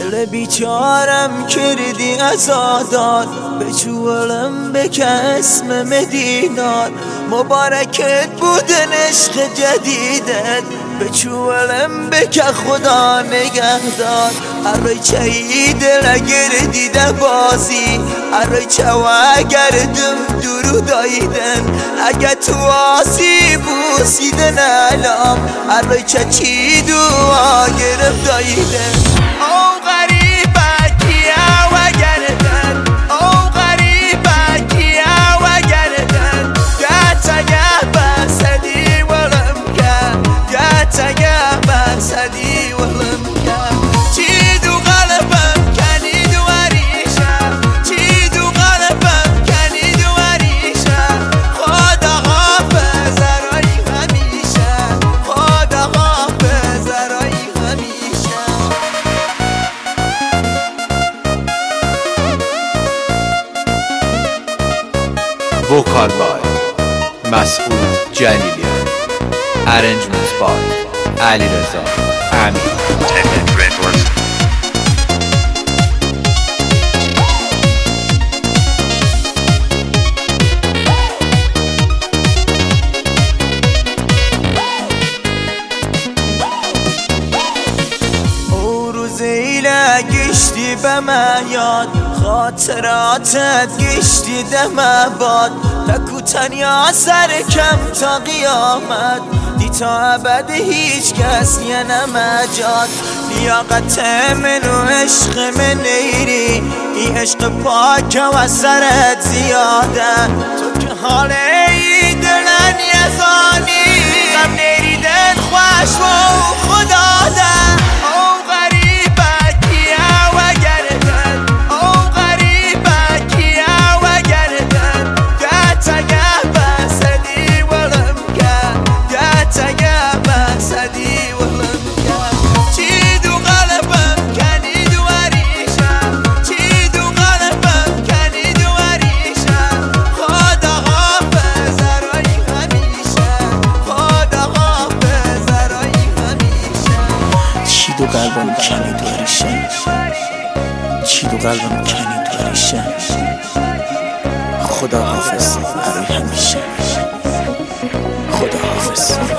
دل بیچارم کردی ازادار، به چولم بک اسم مدینار. مبارکت بودن عشق جدیدت، به چولم بک خدا نگهدار. ارای چایی دل گردیده بازی، ارای چوا گردم درود دایدن. اگه تو آسی بوسیدن علام، ارای چچی دعا گرم دایدن. او غریبه کیا و گردن، او غریبه کیا و گردن. گتا گه بسدی ولم که، گتا گه بسدی ولم که. چی دو قلبم کنی دو وریشه، چی دو قلبم کنی دو وریشه. خدا حافظ رای همیشه، خدا حافظ رای همیشه. Vocal by Masoud Jalilian. Arrangements by Ali Reza Amir. گشتی به من یاد، خاطراتت گشتی دم باد. تکو تنیا سر کم تا قیامت، دی تا ابد هیچ کس یه نمجاد. لیاقت من و عشق من نیری، این عشق پاک و سرت زیاده. تو که حال ای دلن یزانی، غم نیریدن خوش و خدا ده. دو قلبم کنی دو ریشه، چی دو قلبم کنی دو ریشه. خدا حافظ برای همیشه، خدا حافظ.